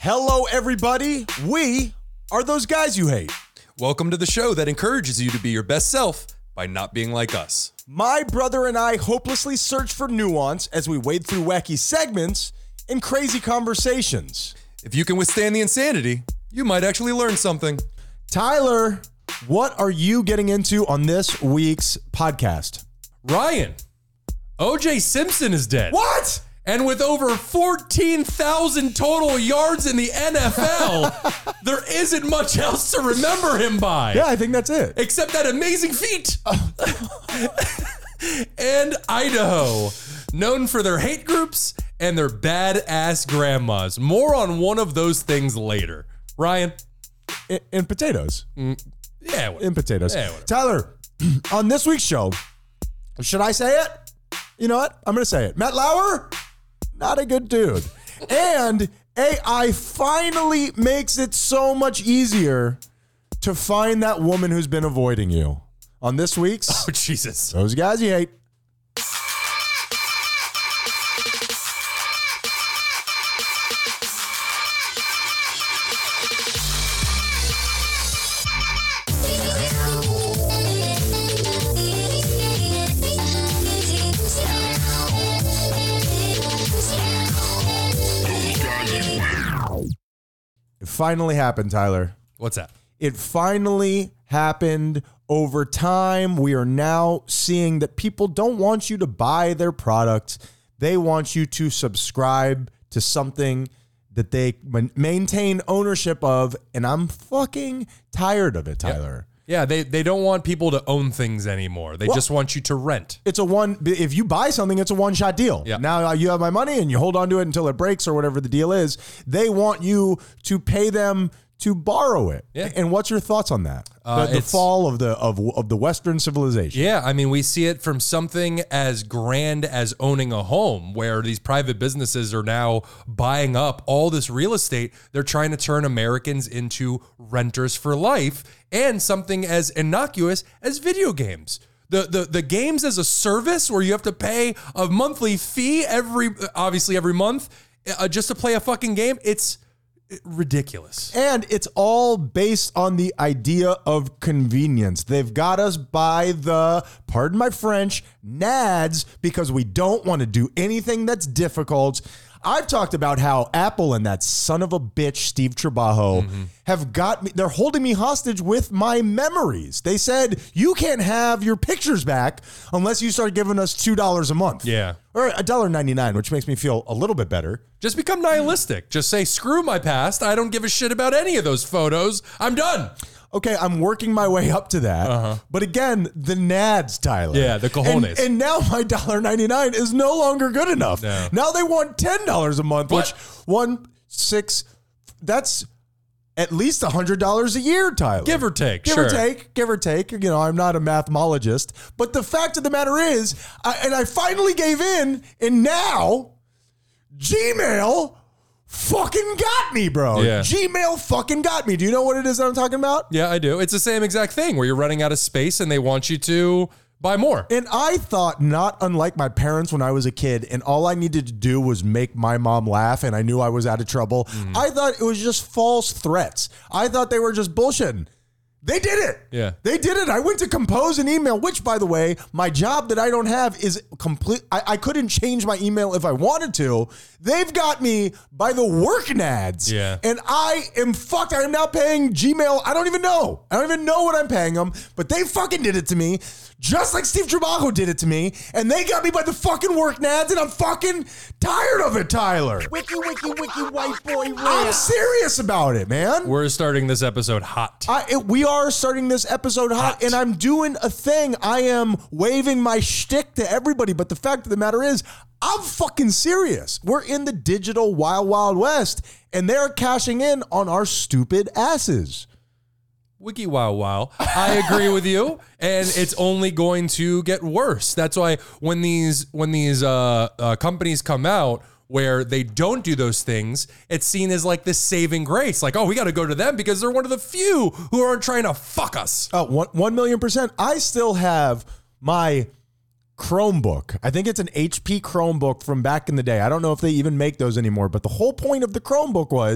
Hello, everybody. We are those guys you hate. Welcome to the show that encourages you to be your best self by not being like us. My brother and I hopelessly search for nuance as we wade through wacky segments and crazy conversations. If you can withstand the insanity, you might actually learn something. Tyler, what are you getting into on this week's podcast? Ryan, O.J. Simpson is dead. What? And with over 14,000 total yards in the NFL, there isn't much else to remember him by. Yeah, I think that's it. Except that amazing feat. And Idaho, known for their hate groups and their badass grandmas. More on one of those things later. Ryan? In potatoes. Yeah, whatever. In potatoes. Yeah, whatever. Tyler, on this week's show, should I say it? You know what? I'm going to say it. Matt Lauer, not a good dude. And AI finally makes it so much easier to find that woman who's been avoiding you. On this week's Oh, Jesus. Those Guys You Hate. It finally happened, Tyler. What's that? It finally happened over time. We are now seeing that people don't want you to buy their products. They want you to subscribe to something that they maintain ownership of. And I'm fucking tired of it, Tyler. Yeah, they don't want people to own things anymore. They just want you to rent. It's if you buy something, it's a one-shot deal. Yeah. Now you have my money and you hold on to it until it breaks or whatever the deal is. They want you to pay them to borrow it. Yeah. And what's your thoughts on that? The fall of the Western civilization. Yeah, I mean, we see it from something as grand as owning a home, where these private businesses are now buying up all this real estate. They're trying to turn Americans into renters for life, and something as innocuous as video games. The games as a service where you have to pay a monthly fee every month just to play a fucking game. It's ridiculous. And it's all based on the idea of convenience. They've got us by the, pardon my French, nads, because we don't want to do anything that's difficult. I've talked about how Apple and that son of a bitch, Steve Trabajo, have got me. They're holding me hostage with my memories. They said, you can't have your pictures back unless you start giving us $2 a month. Yeah. Or $1.99, which makes me feel a little bit better. Just become nihilistic. Just say, screw my past. I don't give a shit about any of those photos. I'm done. Okay, I'm working my way up to that. But again, the nads, Tyler. Yeah, the cojones. And now my $1.99 is no longer good enough. No. Now they want $10 a month, which that's at least $100 a year, Tyler. Give or take, Give or take. You know, I'm not a mathemologist. But the fact of the matter is, I finally gave in, and now Gmail fucking got me, bro. Yeah. Gmail fucking got me. Do you know what it is that I'm talking about? Yeah, I do. It's the same exact thing where you're running out of space and they want you to buy more. And I thought, not unlike my parents when I was a kid, and all I needed to do was make my mom laugh, and I knew I was out of trouble. I thought it was just false threats. I thought they were just bullshitting. They did it. Yeah. They did it. I went to compose an email, which, by the way, my job that I don't have is complete. I couldn't change my email if I wanted to. They've got me by the work nads. Yeah. And I am fucked. I am now paying Gmail. I don't even know what I'm paying them, but they fucking did it to me. Just like Steve Trabajo did it to me, and they got me by the fucking work nads, and I'm fucking tired of it, Tyler. Wiki, white boy, rant. I'm serious about it, man. We're starting this episode hot. We are starting this episode hot, and I'm doing a thing. I am waving my shtick to everybody, but the fact of the matter is, I'm fucking serious. We're in the digital wild, wild west, and they're cashing in on our stupid asses. Wiki wow. I agree with you, and it's only going to get worse. That's why when these companies come out where they don't do those things, it's seen as like this saving grace. Like, oh, we got to go to them because they're one of the few who aren't trying to fuck us. 1,000,000%. I still have my Chromebook. I think it's an HP Chromebook from back in the day. I don't know if they even make those anymore, but the whole point of the Chromebook was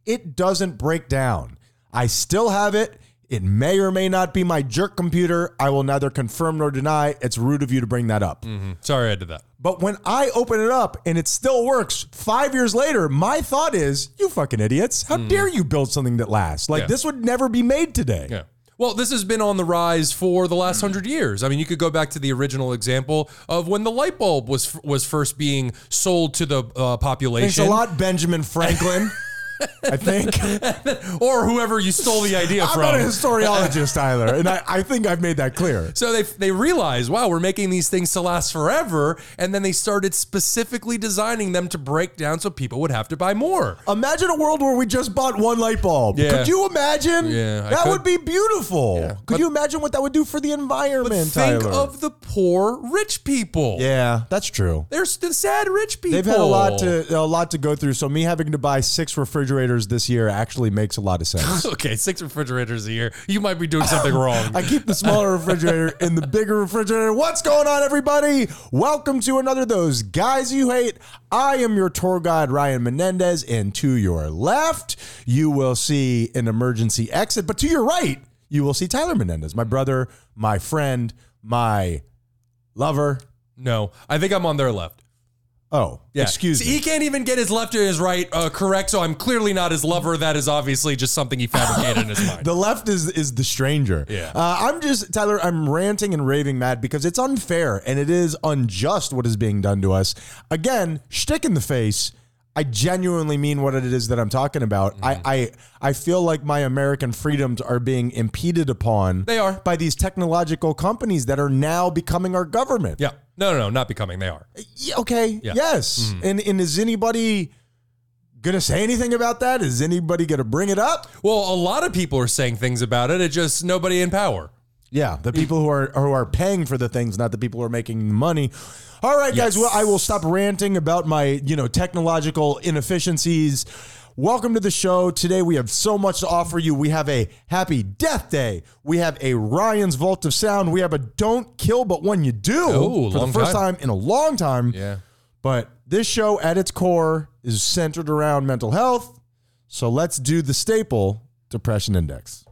it doesn't break down. I still have it. It may or may not be my jerk computer. I will neither confirm nor deny. It's rude of you to bring that up. Sorry I did that. But when I open it up and it still works 5 years later, my thought is, you fucking idiots. How dare you build something that lasts? Like, Yeah. this would never be made today. Yeah. Well, this has been on the rise for the last 100 years. I mean, you could go back to the original example of when the light bulb was first being sold to the population. Thanks a lot, Benjamin Franklin. I think. Or whoever you stole the idea I'm from. not a historiologist, Tyler, and I think I've made that clear. So they realized, wow, we're making these things to last forever. And then they started specifically designing them to break down so people would have to buy more. Imagine a world where we just bought one light bulb. Yeah. Could you imagine? Yeah, I that could. would be beautiful. Yeah. Could you imagine what that would do for the environment, Think Tyler? of the poor rich people. Yeah, that's true. There's the sad rich people. They've had a lot to go through. So me having to buy 6 refrigerators this year actually makes a lot of sense. Okay, 6 refrigerators a year. You might be doing something wrong. I keep the smaller refrigerator in the bigger refrigerator. What's going on, everybody? Welcome to another of Those Guys You Hate. I am your tour guide, Ryan Menendez, and to your left, you will see an emergency exit, but to your right, you will see Tyler Menendez, my brother, my friend, my lover. No, I think I'm on their left. Oh, Yeah. excuse See, me. He can't even get his left or his right correct, so I'm clearly not his lover. That is obviously just something he fabricated in his mind. The left is the stranger. Yeah. I'm ranting and raving mad because it's unfair and it is unjust what is being done to us. Again, shtick in the face. I genuinely mean what it is that I'm talking about. I feel like my American freedoms are being impeded upon. They are. By these technological companies that are now becoming our government. Yeah. No, not becoming. They are. Yeah, okay. Yeah. Yes. And is anybody going to say anything about that? Is anybody going to bring it up? Well, a lot of people are saying things about it. It's just nobody in power. Yeah, the people who are paying for the things, not the people who are making the money. All right, guys. Well, I will stop ranting about my, technological inefficiencies. Welcome to the show. Today we have so much to offer you. We have a Happy Death Day. We have a Ryan's Vault of Sound. We have a Don't Kill But When You Do for the long first time. time in a long time. Yeah. But this show at its core is centered around mental health. So let's do the staple Depression Index.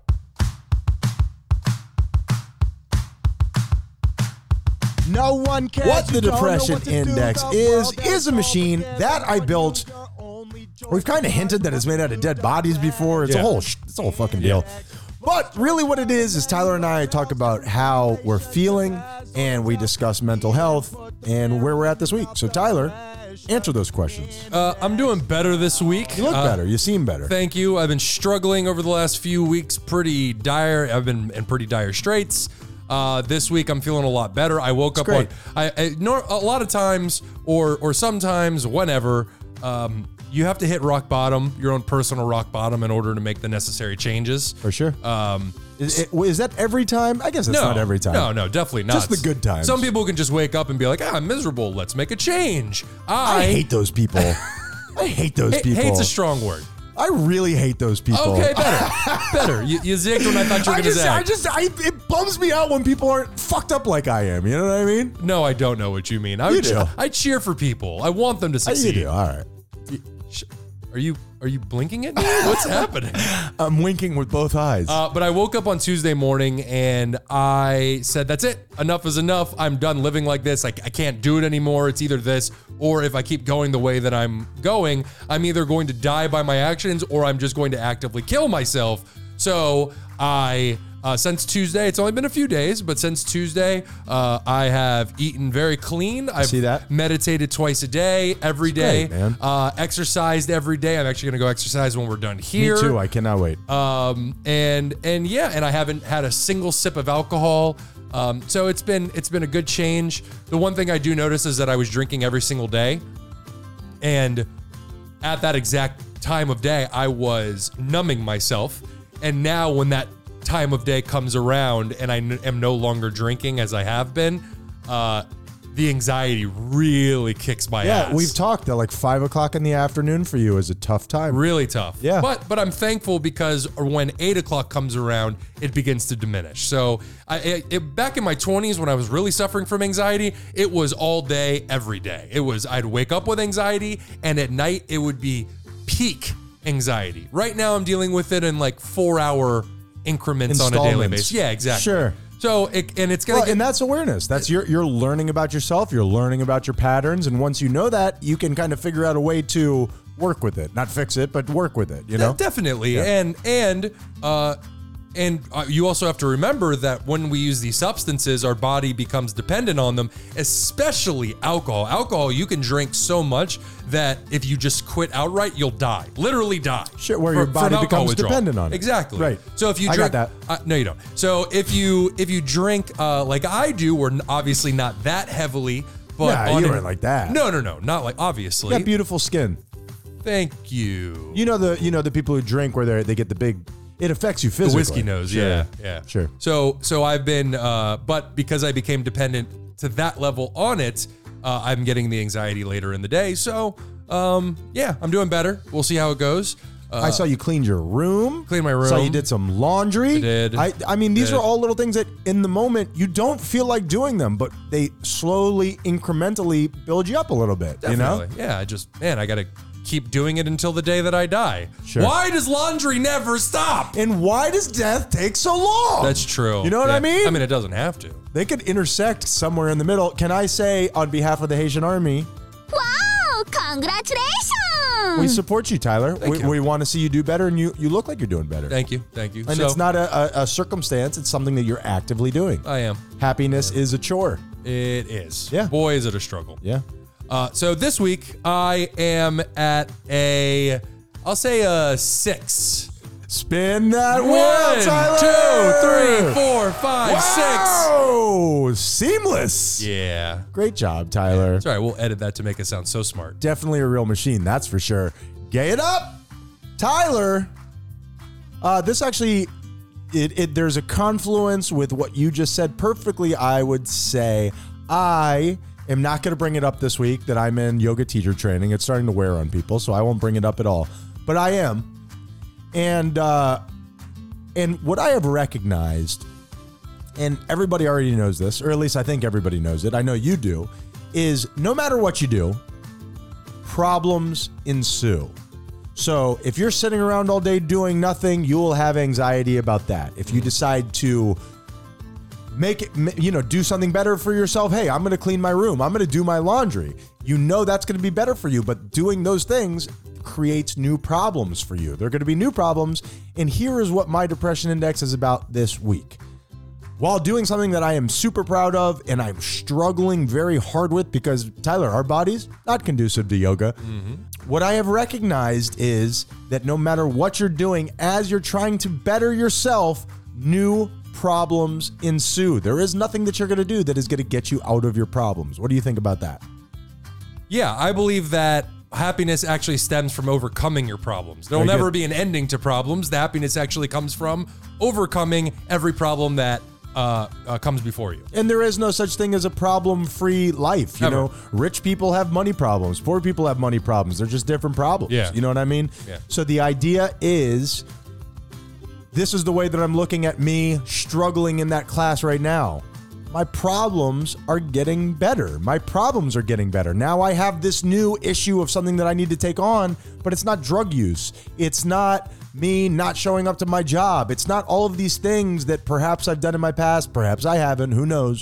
No one cares. What the You don't know Depression what to do. Index The is world a machine that I built. We've kind of hinted that it's made out of dead bodies before. It's Yeah. it's a whole fucking deal. But really what it is Tyler and I talk about how we're feeling and we discuss mental health and where we're at this week. So Tyler, answer those questions. I'm doing better this week. You look better. You seem better. Thank you. I've been struggling over the last few weeks. Pretty dire. I've been in pretty dire straits. This week I'm feeling a lot better. I woke up great. a lot of times or sometimes whenever you have to hit rock bottom, your own personal rock bottom, in order to make the necessary changes. For sure. Is that every time? I guess it's not every time. No, definitely not. Just the good times. Some people can just wake up and be like, I'm miserable. Let's make a change. I hate those people. I hate those people. Hate's a strong word. I really hate those people. Okay, better. You zigged when I thought you were going to zag. It bums me out when people aren't fucked up like I am. You know what I mean? No, I don't know what you mean. You do. I cheer for people. I want them to You succeed. do. All right. Are you blinking at me? What's happening? I'm winking with both eyes. But I woke up on Tuesday morning and I said, that's it. Enough is enough. I'm done living like this. I can't do it anymore. It's either this or if I keep going the way that I'm going, I'm either going to die by my actions or I'm just going to actively kill myself. So since Tuesday, it's only been a few days, but since Tuesday, I have eaten very clean. I've See that? meditated twice a day, every day. great, man. Exercised every day. I'm actually going to go exercise when we're done here. Me too. I cannot wait. And I haven't had a single sip of alcohol. So it's been a good change. The one thing I do notice is that I was drinking every single day, and at that exact time of day, I was numbing myself. And now when that time of day comes around and I am no longer drinking as I have been, the anxiety really kicks my ass. Yeah, we've talked that like 5 o'clock in the afternoon for you is a tough time. Really tough. Yeah. But I'm thankful because when 8 o'clock comes around, it begins to diminish. So back in my 20s when I was really suffering from anxiety, it was all day, every day. I'd wake up with anxiety, and at night it would be peak anxiety. Right now, I'm dealing with it in like 4-hour increments on a daily Installments. basis. Yeah, exactly. Sure. So, it's going to And that's awareness. That's you're learning about yourself. You're learning about your patterns. And once you know that, you can kind of figure out a way to work with it. Not fix it, but work with it, you know? Definitely. Yeah. And you also have to remember that when we use these substances, our body becomes dependent on them, especially alcohol. Alcohol, you can drink so much that if you just quit outright, you'll die. Literally die. Sure, where your body from alcohol becomes withdrawal. dependent on it. Exactly. Right. So if you I drink, got no, you don't. So if you drink like I do, we're obviously not that heavily, but Nah, you weren't like that. No, not like obviously. You got beautiful skin. Thank you. You know the people who drink where they get the big. It affects you The physically. whiskey nose, Sure. yeah. Sure. So I've been, but because I became dependent to that level on it, I'm getting the anxiety later in the day. So, yeah, I'm doing better. We'll see how it goes. I saw you cleaned your room. Cleaned my room. Saw you did some laundry. I did. I mean, these are all little things that in the moment you don't feel like doing them, but they slowly, incrementally build you up a little bit. Definitely. You know? Yeah, I got to keep doing it until the day that I die. Sure. Why does laundry never stop? And why does death take so long? That's true. You know what Yeah. I mean? I mean, it doesn't have to. They could intersect somewhere in the middle. Can I say, on behalf of the Haitian Army, Wow! Congratulations! we support you, Tyler. Thank you. We want to see you do better, and you look like you're doing better. Thank you. And So, it's not a circumstance. It's something that you're actively doing. I am. Happiness is a chore. It is. Yeah. Boy, is it a struggle. Yeah. So this week I am at I'll say a 6. Spin that wheel, 1, Tyler. 2, 3, 4, 5, Wow! Seamless. 6. Yeah. Great job, Tyler. It's all right. We'll edit that to make it sound so smart. Definitely a real machine, that's for sure. Gay it up, Tyler. This actually, there's a confluence with what you just said perfectly. I would say I am not going to bring it up this week that I'm in yoga teacher training. It's starting to wear on people, so I won't bring it up at all. But I am. And what I have recognized, and everybody already knows this, or at least I think everybody knows it, I know you do, is no matter what you do, problems ensue. So if you're sitting around all day doing nothing, you will have anxiety about that. If you decide to make it, do something better for yourself, hey, I'm going to clean my room, I'm going to do my laundry, that's going to be better for you. But doing those things creates new problems for you. They're going to be new problems. And here is what my depression index is about this week. While doing something that I am super proud of and I'm struggling very hard with because, Tyler, our body's not conducive to yoga. What I have recognized is that no matter what you're doing, as you're trying to better yourself, new problems ensue. There is nothing that you're going to do that is going to get you out of your problems. What do you think about that? Yeah, I believe that happiness actually stems from overcoming your problems. There'll Very never good. be an ending to problems. The happiness actually comes from overcoming every problem that comes before you. And there is no such thing as a problem-free life. You Ever. know, rich people have money problems. Poor people have money problems. They're just different problems. Yeah. You know what I mean? Yeah. So the idea is, this is the way that I'm looking at me struggling in that class right now. My problems are getting better. My problems are getting better. Now I have this new issue of something that I need to take on, but it's not drug use. It's not me not showing up to my job. It's not all of these things that perhaps I've done in my past. Perhaps I haven't. Who knows?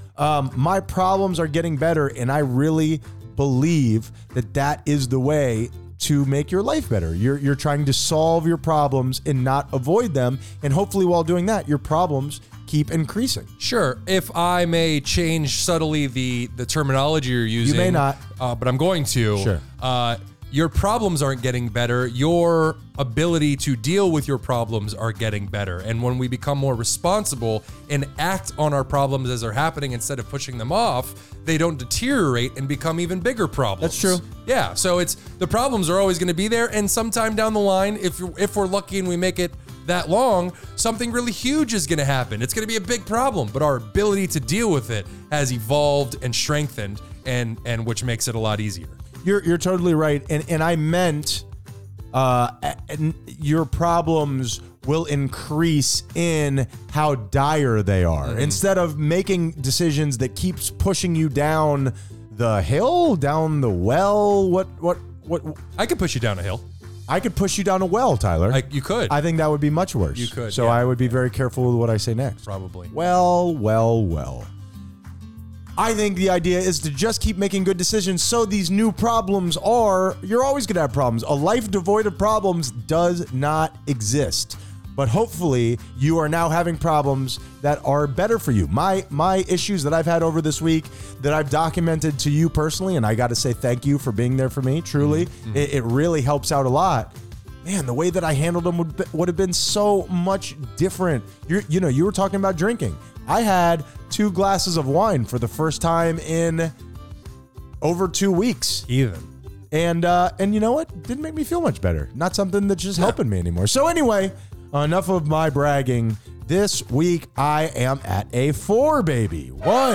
My problems are getting better, and I really believe that that is the way to make your life better. You're trying to solve your problems and not avoid them, and hopefully while doing that, your problems keep increasing. Sure. If I may change subtly the terminology you're using. You may not. But I'm going to. Sure. Your problems aren't getting better. Your ability to deal with your problems are getting better. And when we become more responsible and act on our problems as they're happening instead of pushing them off, they don't deteriorate and become even bigger problems. That's true. Yeah. So the problems are always going to be there. And sometime down the line, if we're lucky and we make it that long, something really huge is going to happen. It's going to be a big problem, but our ability to deal with it has evolved and strengthened, and which makes it a lot easier. You're totally right, and I meant your problems will increase in how dire they are. Instead of making decisions that keeps pushing you down the hill, down the well. What? I could push you down a hill. I could push you down a well, Tyler. You could. I think that would be much worse. You could, So yeah. I would be very careful with what I say next. Probably. Well. I think the idea is to just keep making good decisions so these new problems you're always going to have problems. A life devoid of problems does not exist. But hopefully you are now having problems that are better for you. My issues that I've had over this week that I've documented to you personally, and I got to say thank you for being there for me, truly. Mm-hmm. It really helps out a lot. Man, the way that I handled them would have been so much different. You were talking about drinking. I had 2 glasses of wine for the first time in over 2 weeks. Even. And you know what? Didn't make me feel much better. Not something that's just helping me anymore. So anyway, enough of my bragging. This week I am at a 4, baby. 1, 2, 3, 4.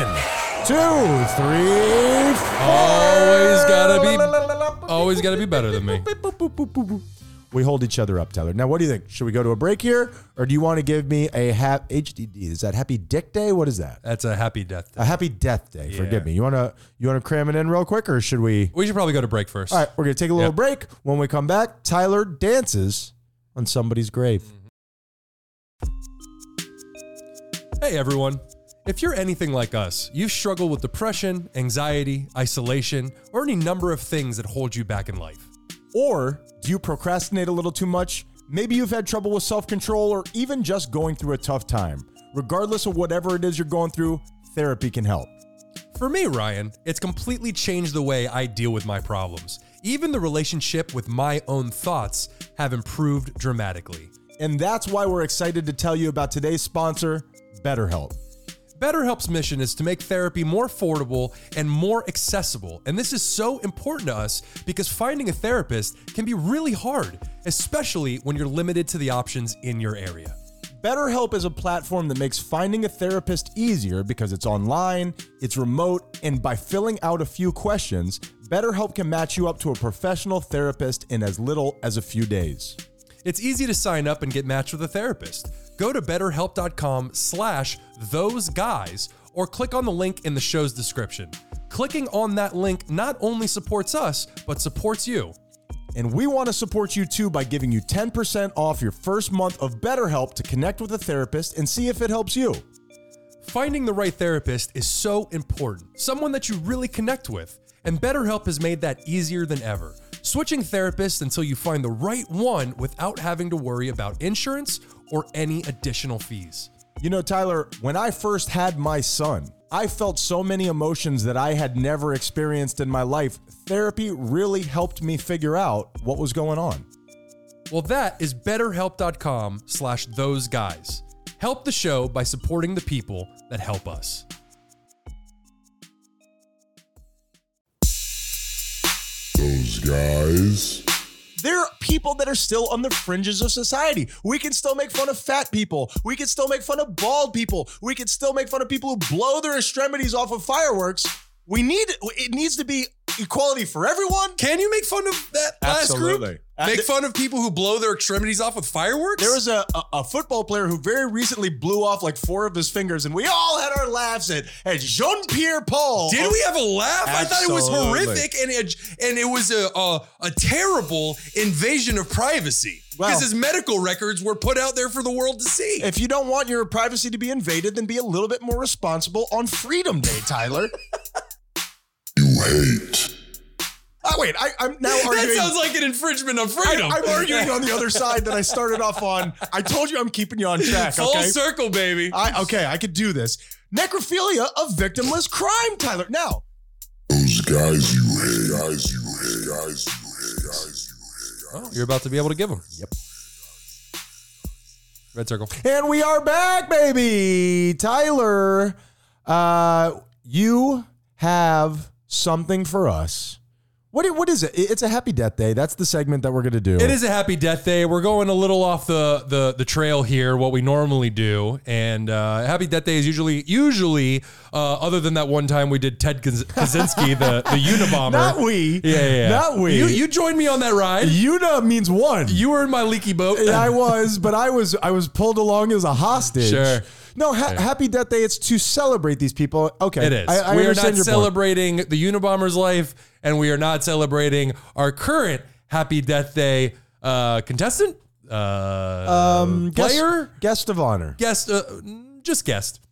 Always gotta be better than me. We hold each other up, Tyler. Now, what do you think? Should we go to a break here, or do you want to give me a HDD? Is that Happy Dick Day? What is that? That's a happy death day. A Happy Death Day. Forgive me. You wanna cram it in real quick, or should we? We should probably go to break first. All right, we're gonna take a little break. When we come back, Tyler dances on somebody's grave. Hey everyone. If you're anything like us, you've struggled with depression, anxiety, isolation, or any number of things that hold you back in life. Or do you procrastinate a little too much? Maybe you've had trouble with self-control or even just going through a tough time. Regardless of whatever it is you're going through, therapy can help. For me, Ryan, it's completely changed the way I deal with my problems. Even the relationship with my own thoughts have improved dramatically. And that's why we're excited to tell you about today's sponsor, BetterHelp. BetterHelp's mission is to make therapy more affordable and more accessible. And this is so important to us because finding a therapist can be really hard, especially when you're limited to the options in your area. BetterHelp is a platform that makes finding a therapist easier because it's online, it's remote, and by filling out a few questions, BetterHelp can match you up to a professional therapist in as little as a few days. It's easy to sign up and get matched with a therapist. Go to betterhelp.com/thoseguys or click on the link in the show's description. Clicking on that link not only supports us, but supports you. And we want to support you too by giving you 10% off your first month of BetterHelp to connect with a therapist and see if it helps you. Finding the right therapist is so important, someone that you really connect with, and BetterHelp has made that easier than ever. Switching therapists until you find the right one without having to worry about insurance or any additional fees. You know, Tyler, when I first had my son, I felt so many emotions that I had never experienced in my life. Therapy really helped me figure out what was going on. Well, that is betterhelp.com/thoseguys. Help the show by supporting the people that help us. Those guys. There are people that are still on the fringes of society. We can still make fun of fat people. We can still make fun of bald people. We can still make fun of people who blow their extremities off of fireworks. It needs to be equality for everyone. Can you make fun of that last Absolutely. group? Make fun of people who blow their extremities off with fireworks? There was a football player who very recently blew off like 4 of his fingers, and we all had our laughs at Jean-Pierre Paul. Did we have a laugh? I thought it was Absolutely. horrific, and it was a terrible invasion of privacy because Well- his medical records were put out there for the world to see. If you don't want your privacy to be invaded, then be a little bit more responsible on Freedom Day, Tyler. You hate. Wait, I'm now arguing. That sounds like an infringement of freedom. I'm arguing on the other side that I started off on. I told you I'm keeping you on track, Full okay? circle, baby. I could do this. Necrophilia of victimless crime, Tyler. Now, Those guys you hate. Guys you hate. Guys you hate. Guys you hate. Oh, you're about to be able to give them. Yep. Red circle. and we are back, baby. Tyler, you have something for us. What is it? It's a Happy Death Day. That's the segment that we're going to do. It is a happy death day. We're going a little off the trail here, what we normally do. And happy death day is usually other than that one time we did Ted Kaczynski, the Unabomber. Not we. Yeah. Not we. You joined me on that ride. Una means one. You were in my leaky boat. I was, but I was pulled along as a hostage. Sure. No, Happy Death Day. It's to celebrate these people. Okay, It is. I We are understand not your point. celebrating the Unabomber's life, and we are not celebrating our current Happy Death Day Contestant? Player? Guest of honor. Guest? Just guest.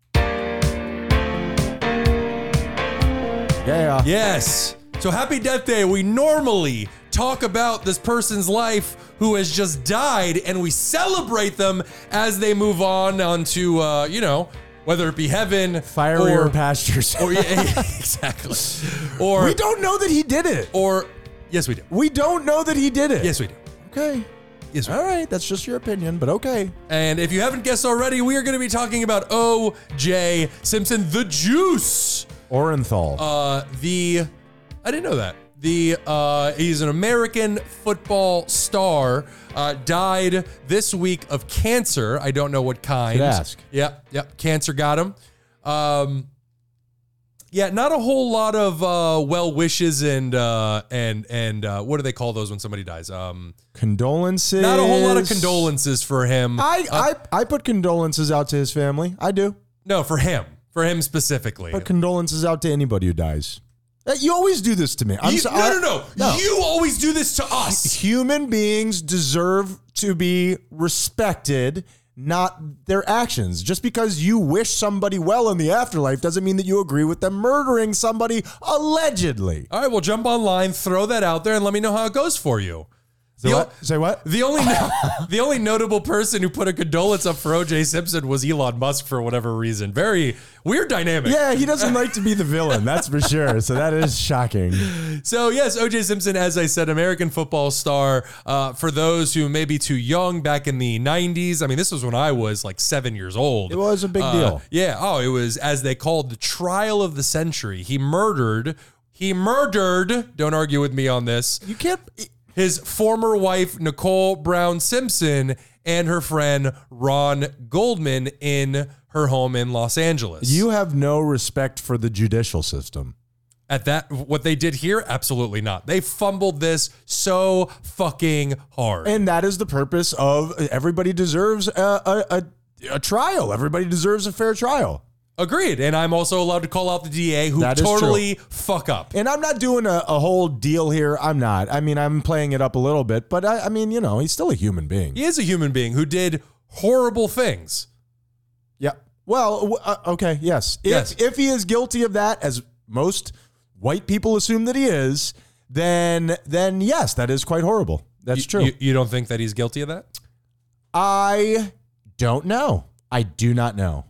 Yeah. Yes. So happy death day. We normally talk about this person's life who has just died, and we celebrate them as they move on to, whether it be heaven, Fiery pastures. or exactly. Or we don't know that he did it. Or yes, we do. We don't know that he did it. Yes, we do. Okay. Yes, we do. All right. That's just your opinion, but okay. And if you haven't guessed already, we are going to be talking about O.J. Simpson, the Juice. Orenthal. I didn't know that. He's an American football star. Died this week of cancer. I don't know what kind. Could ask. Yep. Cancer got him. Not a whole lot of well wishes and what do they call those when somebody dies? Condolences. Not a whole lot of condolences for him. I put condolences out to his family. I do. No, for him specifically. Put condolences out to anybody who dies. You always do this to me. No. You always do this to us. Human beings deserve to be respected, not their actions. Just because you wish somebody well in the afterlife doesn't mean that you agree with them murdering somebody allegedly. All right, well, jump online, throw that out there, and let me know how it goes for you. Say what? The only notable person who put a condolence up for O.J. Simpson was Elon Musk for whatever reason. Very weird dynamic. Yeah, he doesn't like to be the villain, that's for sure. So that is shocking. So yes, O.J. Simpson, as I said, American football star. For those who may be too young, back in the 90s, I mean, this was when I was like 7 years old. It was a big deal. Yeah. Oh, it was, as they called, the trial of the century. He murdered, don't argue with me on this. You can't... His former wife, Nicole Brown Simpson, and her friend, Ron Goldman, in her home in Los Angeles. You have no respect for the judicial system. What they did here? Absolutely not. They fumbled this so fucking hard. And that is the purpose of everybody deserves a trial. Everybody deserves a fair trial. Agreed. And I'm also allowed to call out the DA who That is totally fuck up. And I'm not doing a whole deal here. I'm not. I mean, I'm playing it up a little bit, but I mean, he's still a human being. He is a human being who did horrible things. Yeah. Well, okay. Yes. If he is guilty of that, as most white people assume that he is, then yes, that is quite horrible. That's true. You don't think that he's guilty of that? I don't know. I do not know.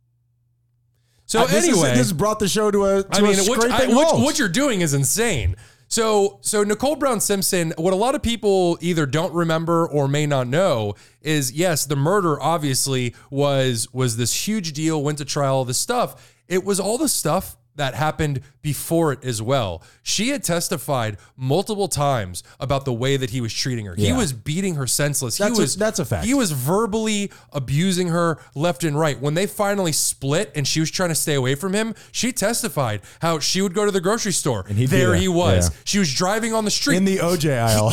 So anyway, this has brought the show to a scraping halt. What you're doing is insane. So Nicole Brown Simpson, what a lot of people either don't remember or may not know is, yes, the murder obviously was this huge deal, went to trial, all this stuff. It was all the stuff that happened before it as well. She had testified multiple times about the way that he was treating her. Yeah. He was beating her senseless. That's a fact. He was verbally abusing her left and right. When they finally split and she was trying to stay away from him, she testified how she would go to the grocery store. And there he was. Yeah. She was driving on the street. In the OJ aisle.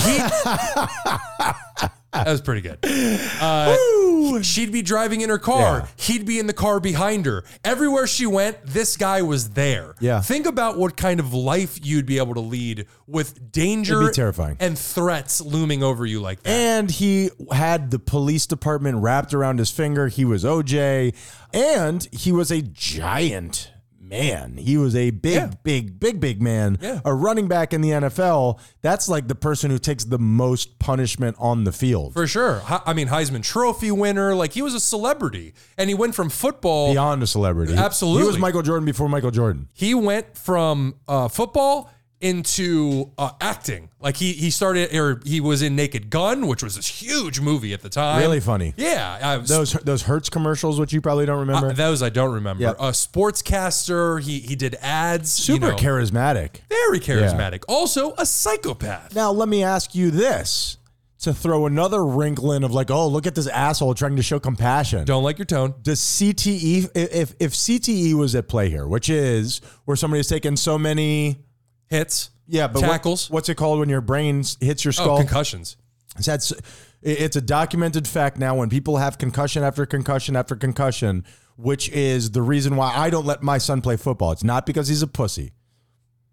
That was pretty good. She'd be driving in her car. Yeah. He'd be in the car behind her. Everywhere she went, this guy was there. Yeah. Think about what kind of life you'd be able to lead with danger It'd be terrifying. and threats looming over you like that. And he had the police department wrapped around his finger. He was OJ, and he was a giant man. He was a big man. Yeah. A running back in the NFL. That's like the person who takes the most punishment on the field. For sure. I mean, Heisman Trophy winner. Like, he was a celebrity. And he went from football. Beyond a celebrity. Absolutely. He was Michael Jordan before Michael Jordan. He went from football into acting. Like he was in Naked Gun, which was this huge movie at the time. Really funny. Yeah. Those Hertz commercials, which you probably don't remember. Those I don't remember. Yep. A sportscaster. He did ads. Super charismatic. Very charismatic. Yeah. Also a psychopath. Now, let me ask you this. To throw another wrinkle in of like, oh, look at this asshole trying to show compassion. Don't like your tone. Does CTE, if CTE was at play here, which is where somebody's taken so many hits, but tackles. What's it called when your brain hits your skull? Oh, concussions. It's a documented fact now when people have concussion after concussion after concussion, which is the reason why I don't let my son play football. It's not because he's a pussy.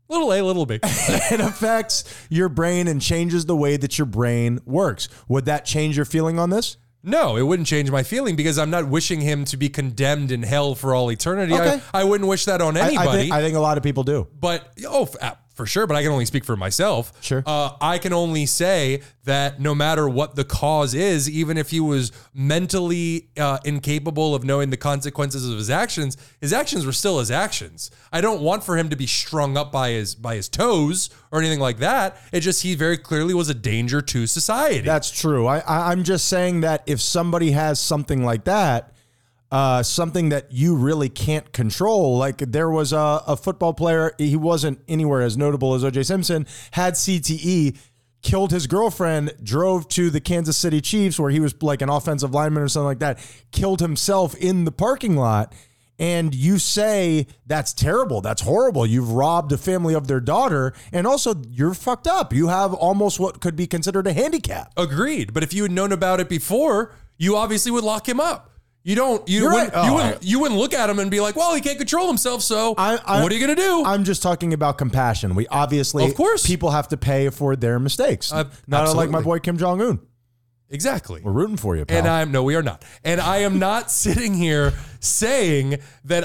Little A, little B. It affects your brain and changes the way that your brain works. Would that change your feeling on this? No, it wouldn't change my feeling because I'm not wishing him to be condemned in hell for all eternity. Okay. I wouldn't wish that on anybody. I think a lot of people do. But, for sure, but I can only speak for myself. Sure. I can only say that no matter what the cause is, even if he was mentally incapable of knowing the consequences of his actions were still his actions. I don't want for him to be strung up by his toes or anything like that. It just, he very clearly was a danger to society. That's true. I'm just saying that if somebody has something like that, something that you really can't control. Like there was a football player, he wasn't anywhere as notable as O.J. Simpson, had CTE, killed his girlfriend, drove to the Kansas City Chiefs where he was like an offensive lineman or something like that, killed himself in the parking lot. And you say, that's terrible. That's horrible. You've robbed a family of their daughter. And also, you're fucked up. You have almost what could be considered a handicap. Agreed. But if you had known about it before, you obviously would lock him up. You wouldn't look at him and be like, well, he can't control himself, so what are you going to do? I'm just talking about compassion. We obviously, of course, people have to pay for their mistakes. Not absolutely. unlike my boy Kim Jong-un. Exactly. We're rooting for you, pal. And we are not. And I am not sitting here saying that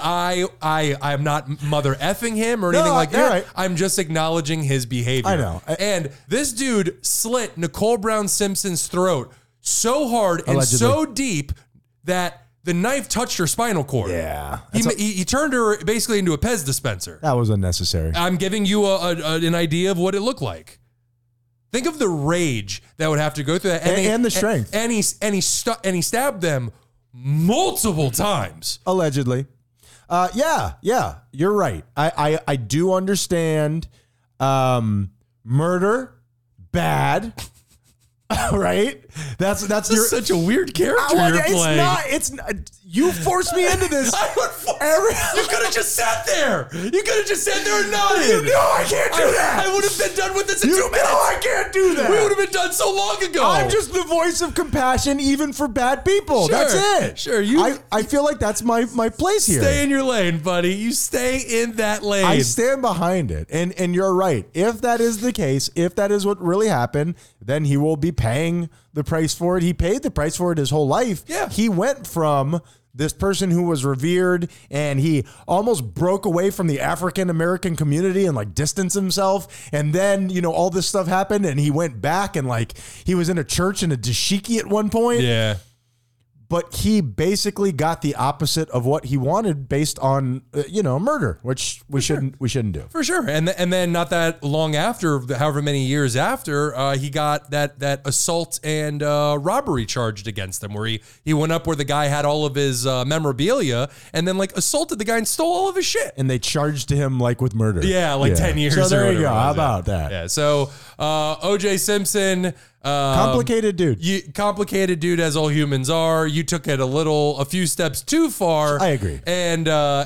I'm not mother effing him or anything like that. Right. I'm just acknowledging his behavior. I know. And this dude slit Nicole Brown Simpson's throat so hard and Allegedly. so deep that the knife touched her spinal cord. Yeah. He turned her basically into a Pez dispenser. That was unnecessary. I'm giving you an idea of what it looked like. Think of the rage that would have to go through that, and the strength. And he stabbed them multiple times. Allegedly. Yeah, you're right. I do understand murder, bad. Right? That's your such a weird character you're playing. It's not. You forced me into this. You could have just sat there. You could have just sat there and nodded. You know I can't do that. I would have been done with this in 2 minutes. No, I can't do that. We would have been done so long ago. I'm just the voice of compassion, even for bad people. Sure, That's it. Sure. I feel like that's my place here. Stay in your lane, buddy. You stay in that lane. I stand behind it. And you're right. If that is the case, if that is what really happened, then he will be paying the price for it. He paid the price for it his whole life. Yeah. He went from this person who was revered and he almost broke away from the African American community and like distanced himself. And then, all this stuff happened and he went back and like he was in a church in a dashiki at one point. Yeah. But he basically got the opposite of what he wanted based on, murder, which we shouldn't do. For sure. And then not that long after, however many years after, he got that assault and robbery charged against him, where he went up where the guy had all of his memorabilia and then like assaulted the guy and stole all of his shit. And they charged him like with murder. Yeah, 10 years. So there or you go. whatever it was. How about that? Yeah. So O.J. Simpson. Complicated dude. Complicated dude, as all humans are. You took it a few steps too far. I agree. And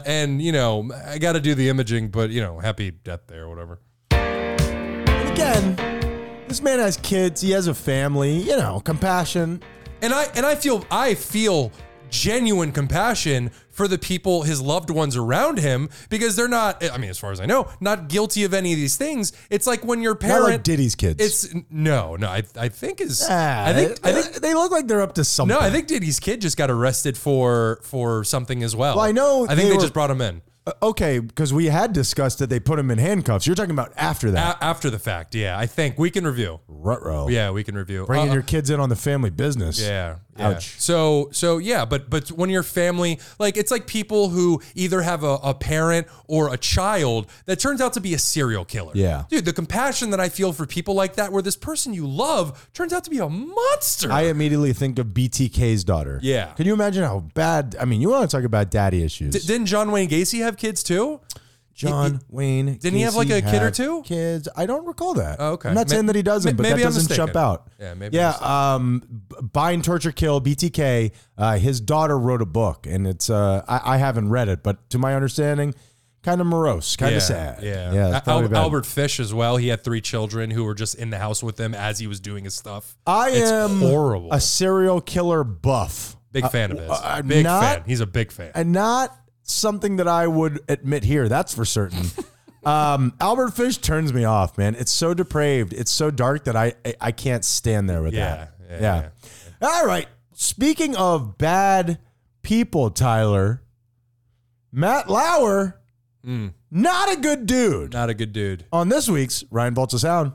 I got to do the imaging, but happy death there, whatever. And again, this man has kids. He has a family. Compassion. And I feel genuine compassion for the people, his loved ones around him, because they're not, as far as I know, not guilty of any of these things. It's like when your parent, not like Diddy's kids. It's no, I think they look like they're up to something. No, I think Diddy's kid just got arrested for something as well. Well, I know. I think they just brought him in. Okay, because we had discussed that they put him in handcuffs. You're talking about after that. After the fact, yeah. I think we can review. Ruh-roh. Yeah, we can review. Bringing your kids in on the family business. Yeah. Ouch. So yeah, but when your family, like, it's like people who either have a parent or a child that turns out to be a serial killer. Yeah. Dude, the compassion that I feel for people like that, where this person you love turns out to be a monster. I immediately think of BTK's daughter. Yeah. Can you imagine how bad? You want to talk about daddy issues? Didn't John Wayne Gacy have kids too? John Wayne. Didn't he have like a kid or two? Kids. I don't recall that. Oh, okay. I'm not saying that he doesn't, but maybe that I'm doesn't mistaken. jump out. Yeah, maybe. Yeah. Bind, Torture, Kill, BTK. His daughter wrote a book, and it's I haven't read it, but to my understanding, kind of morose, kind of sad. Yeah. It's probably bad. Albert Fish as well. He had 3 children who were just in the house with him as he was doing his stuff. It's am horrible. A serial killer buff. Big fan of his. Big fan. He's a big fan. And not something that I would admit here. That's for certain. Albert Fish turns me off, man. It's so depraved. It's so dark that I can't stand there with that. Yeah. All right. Speaking of bad people, Tyler, Matt Lauer, not a good dude. Not a good dude. On this week's Ryan Vaults of Sound.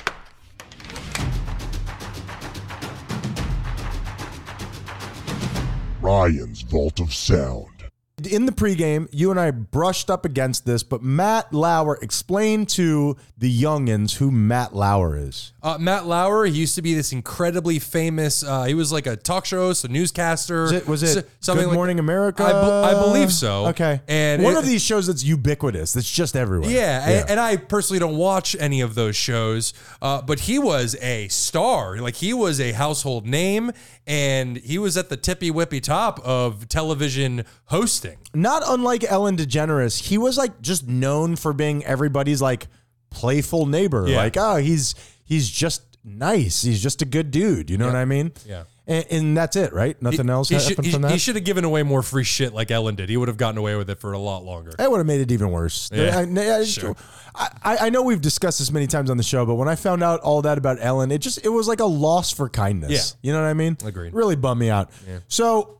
Ryan's Vault of Sound. In the pregame, you and I brushed up against this, but Matt Lauer, explained to the youngins who Matt Lauer is. Matt Lauer, he used to be this incredibly famous, he was like a talk show host, a newscaster. Was it something Good Morning America? I believe so. Okay. And one of these shows that's ubiquitous, that's just everywhere. Yeah. And I personally don't watch any of those shows, but he was a star. Like, he was a household name, and he was at the tippy-whippy top of television hosting. Not unlike Ellen DeGeneres, he was like just known for being everybody's like playful neighbor. Yeah. Like, oh, he's just nice. He's just a good dude. You know what I mean? Yeah. And that's it, right? Nothing else happened from that? He should have given away more free shit like Ellen did. He would have gotten away with it for a lot longer. That would have made it even worse. Yeah, sure. I know we've discussed this many times on the show, but when I found out all that about Ellen, it was like a loss for kindness. Yeah. You know what I mean? Agreed. Really bummed me out. Yeah. So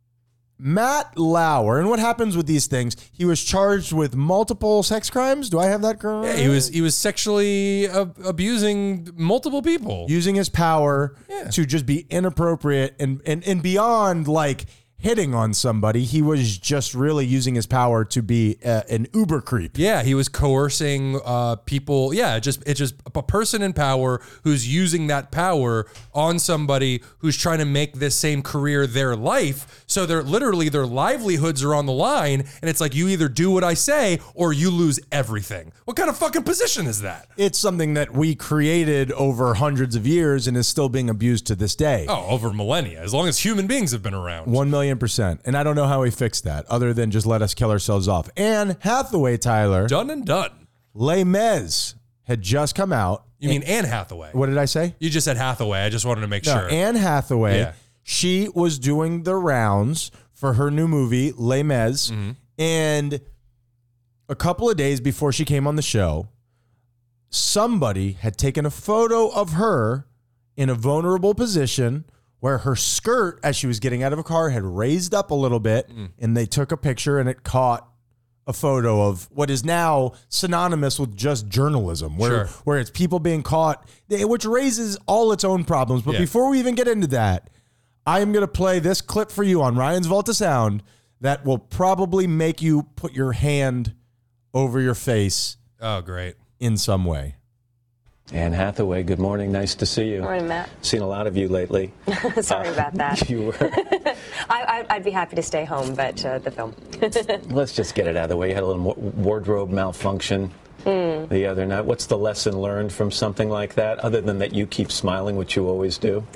Matt Lauer, and what happens with these things? He was charged with multiple sex crimes. Do I have that correct? Yeah, he was sexually abusing multiple people. Using his power to just be inappropriate and beyond like hitting on somebody. He was just really using his power to be an uber creep. Yeah, he was coercing people. Yeah, it's just a person in power who's using that power on somebody who's trying to make this same career their life. So they're literally, their livelihoods are on the line, and it's like, you either do what I say or you lose everything. What kind of fucking position is that? It's something that we created over hundreds of years and is still being abused to this day. Oh, over millennia, as long as human beings have been around. 1,000,000%. And I don't know how he fixed that other than just let us kill ourselves off. Anne Hathaway, Tyler. Done and done. Les Mis had just come out. You mean Anne Hathaway? What did I say? You just said Hathaway. I just wanted to make sure. Anne Hathaway. Yeah. She was doing the rounds for her new movie, Les Mis. Mm-hmm. And a couple of days before she came on the show, somebody had taken a photo of her in a vulnerable position where her skirt, as she was getting out of a car, had raised up a little bit, and they took a picture, and it caught a photo of what is now synonymous with just journalism, where it's people being caught, which raises all its own problems. But before we even get into that, I am going to play this clip for you on Ryan's Vault of Sound that will probably make you put your hand over your face. Oh, great. In some way. Anne Hathaway, good morning. Nice to see you. Morning, Matt. Seen a lot of you lately. Sorry about that. You were. I'd be happy to stay home, but the film. Let's just get it out of the way. You had a little wardrobe malfunction the other night. What's the lesson learned from something like that, other than that you keep smiling, which you always do?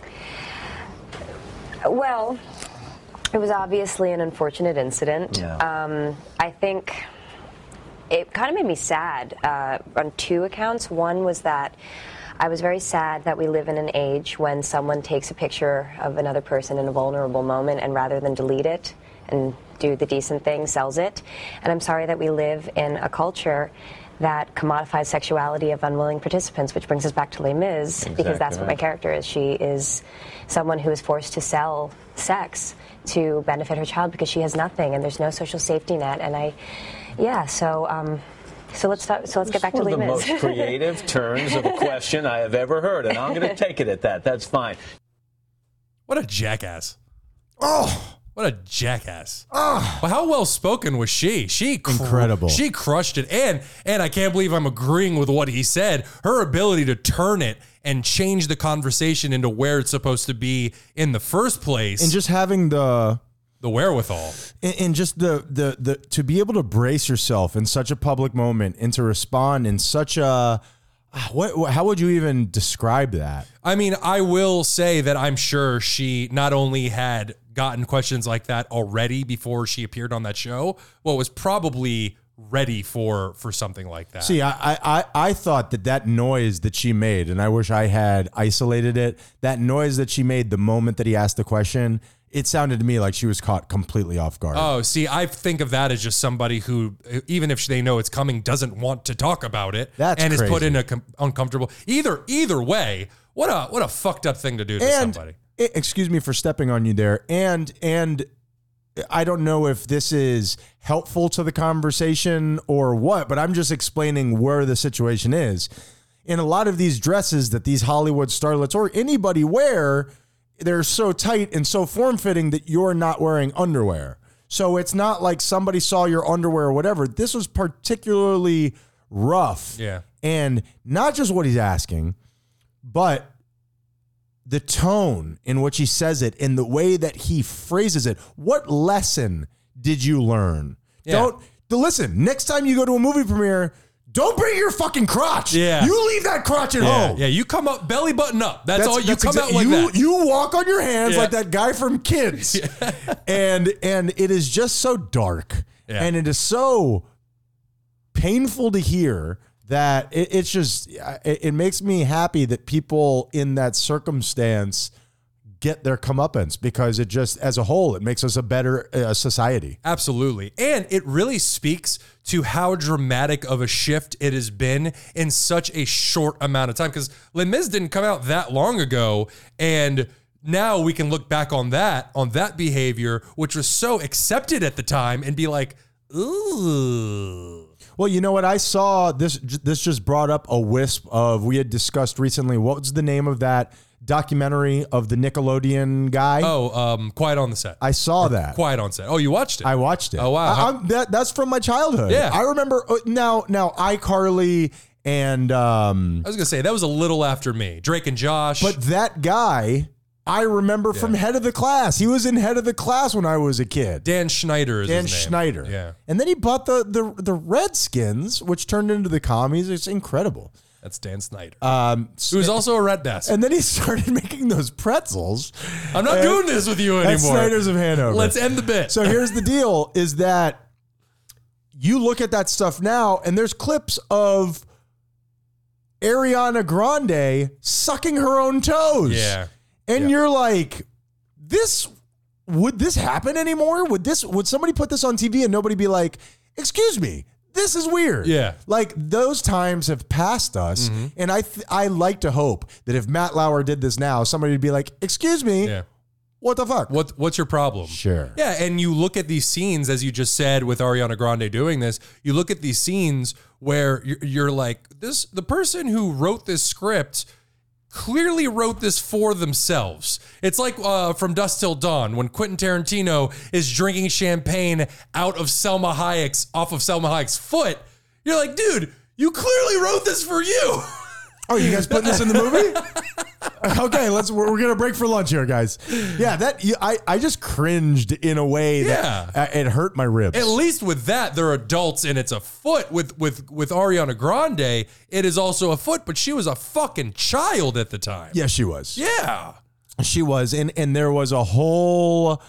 Well, it was obviously an unfortunate incident. Yeah. I think it kind of made me sad on two accounts. One was that I was very sad that we live in an age when someone takes a picture of another person in a vulnerable moment, and rather than delete it and do the decent thing, sells it. And I'm sorry that we live in a culture that commodifies sexuality of unwilling participants, which brings us back to Les Mis, because that's what my character is. She is someone who is forced to sell sex to benefit her child because she has nothing, and there's no social safety net. And so let's get back to Les Mis. One of the most creative turns of a question I have ever heard, and I'm going to take it at that. That's fine. What a jackass. Oh, what a jackass. Oh. Well, how well spoken was she? Incredible. She crushed it. And I can't believe I'm agreeing with what he said. Her ability to turn it and change the conversation into where it's supposed to be in the first place. And just having the wherewithal. And just the to be able to brace yourself in such a public moment and to respond in such a how would you even describe that? I mean, I will say that I'm sure she not only had gotten questions like that already before she appeared on that show, well, was probably ready for something like that. See, I thought that noise that she made, and I wish I had isolated it, that noise that she made the moment that he asked the question, it sounded to me like she was caught completely off guard. Oh, see, I think of that as just somebody who, even if they know it's coming, doesn't want to talk about it. That's and crazy. is put in a uncomfortable. Either way, what a fucked up thing to do to somebody. Excuse me for stepping on you there. And I don't know if this is helpful to the conversation or what, but I'm just explaining where the situation is. In a lot of these dresses that these Hollywood starlets or anybody wear, they're so tight and so form-fitting that you're not wearing underwear. So it's not like somebody saw your underwear or whatever. This was particularly rough. Yeah. And not just what he's asking, but the tone in which he says it and the way that he phrases it. What lesson did you learn? Yeah. Listen, next time you go to a movie premiere, don't bring your fucking crotch. Yeah. You leave that crotch at home. Yeah, you come up belly button up. That's all. You come out like you, that. You walk on your hands Yeah. like that guy from Kids. And it is just so dark. Yeah. And it is so painful to hear that it makes me happy that people in that circumstance get their comeuppance, because it just, as a whole, it makes us a better society. Absolutely. And it really speaks to how dramatic of a shift it has been in such a short amount of time. Because Les Mis didn't come out that long ago. And now we can look back on that behavior, which was so accepted at the time, and be like, ooh. Well, you know what? I saw this just brought up a wisp of, we had discussed recently, what was the name of that documentary of the Nickelodeon guy? Oh, Quiet on the Set. I saw that. Quiet on Set. Oh, you watched it? I watched it. Oh, wow. That's from my childhood. Yeah. I remember now iCarly and I was going to say, that was a little after me. Drake and Josh. but that guy I remember from Head of the Class. He was in Head of the Class when I was a kid. Dan Schneider is Dan his name. Schneider. Yeah. And then he bought the Redskins, which turned into the commies. It's incredible. That's Dan Snyder. Who's also a red bastard. And then he started making those pretzels. I'm not doing this with you anymore. At Snyder's of Hanover. Let's end the bit. So here's the deal, is that you look at that stuff now, and there's clips of Ariana Grande sucking her own toes. Yeah. And Yeah. you're like, would this happen anymore? Would somebody put this on TV and nobody be like, excuse me, this is weird. Yeah. Like, those times have passed us. Mm-hmm. And I like to hope that if Matt Lauer did this now, somebody would be like, excuse me, Yeah. what the fuck? What's your problem? Sure. Yeah, and you look at these scenes, as you just said, with Ariana Grande doing this, you look at these scenes where you're like, the person who wrote this script clearly wrote this for themselves. It's like from Dusk Till Dawn, when Quentin Tarantino is drinking champagne off of Selma Hayek's foot. You're like, dude, you clearly wrote this for you. Oh, you guys putting this in the movie? Okay, we're gonna break for lunch here, guys. Yeah, I just cringed in a way that it hurt my ribs. At least with that, they're adults and it's a foot. With Ariana Grande, it is also a foot, but she was a fucking child at the time. Yeah, she was. Yeah. She was, and there was a whole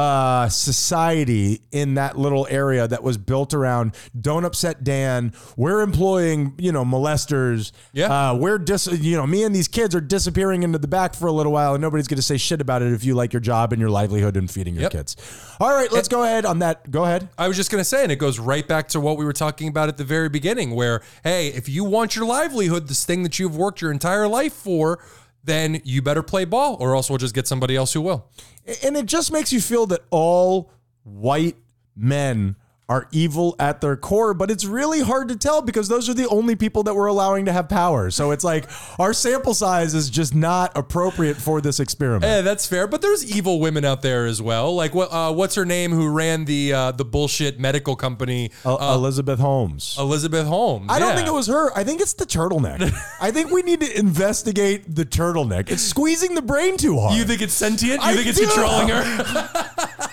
society in that little area that was built around, don't upset Dan. We're employing, molesters. Yeah. Me and these kids are disappearing into the back for a little while, and nobody's going to say shit about it if you like your job and your livelihood and feeding your kids. All right, let's go ahead on that. Go ahead. I was just going to say, and it goes right back to what we were talking about at the very beginning, where, hey, if you want your livelihood, this thing that you've worked your entire life for, then you better play ball, or else we'll just get somebody else who will. And it just makes you feel that all white men are evil at their core, but it's really hard to tell because those are the only people that we're allowing to have power. So it's like our sample size is just not appropriate for this experiment. Yeah, that's fair. But there's evil women out there as well. Like what's her name who ran the bullshit medical company? Elizabeth Holmes. Elizabeth Holmes. I don't think it was her. I think it's the turtleneck. I think we need to investigate the turtleneck. It's squeezing the brain too hard. You think it's sentient? You I think it's do. controlling her?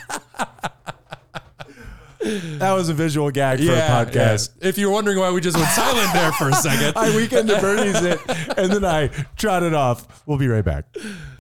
That was a visual gag for a podcast. Yeah. If you're wondering why we just went silent there for a second. I Weekend at Bernie's it, and then I trotted off. We'll be right back.